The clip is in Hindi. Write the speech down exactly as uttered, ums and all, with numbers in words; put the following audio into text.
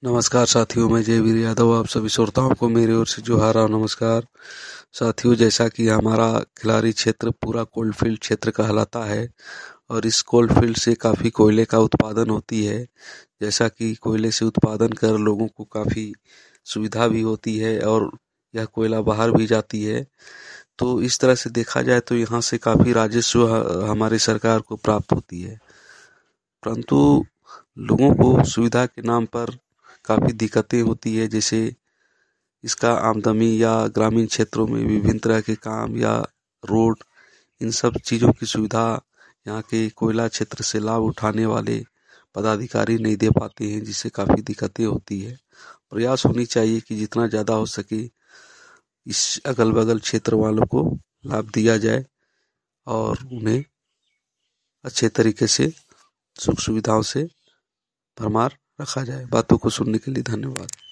नमस्कार साथियों, मैं जयवीर यादव आप सभी श्रोताओं को मेरी ओर से जोहार और नमस्कार। साथियों, जैसा कि हमारा खिलाड़ी क्षेत्र पूरा कोलफील्ड क्षेत्र कहलाता है और इस कोलफील्ड से काफ़ी कोयले का उत्पादन होती है। जैसा कि कोयले से उत्पादन कर लोगों को काफ़ी सुविधा भी होती है और यह कोयला बाहर भी जाती है। तो इस तरह से देखा जाए तो यहाँ से काफ़ी राजस्व हमारी सरकार को प्राप्त होती है, परंतु लोगों को सुविधा के नाम पर काफ़ी दिक्कतें होती है। जैसे इसका आमदनी या ग्रामीण क्षेत्रों में विभिन्न तरह के काम या रोड, इन सब चीज़ों की सुविधा यहाँ के कोयला क्षेत्र से लाभ उठाने वाले पदाधिकारी नहीं दे पाते हैं, जिससे काफ़ी दिक्कतें होती है। प्रयास होनी चाहिए कि जितना ज़्यादा हो सके इस अगल बगल क्षेत्र वालों को लाभ दिया जाए और उन्हें अच्छे तरीके से सुख सुविधाओं से भरमार रखा जाए। बातों को सुनने के लिए धन्यवाद।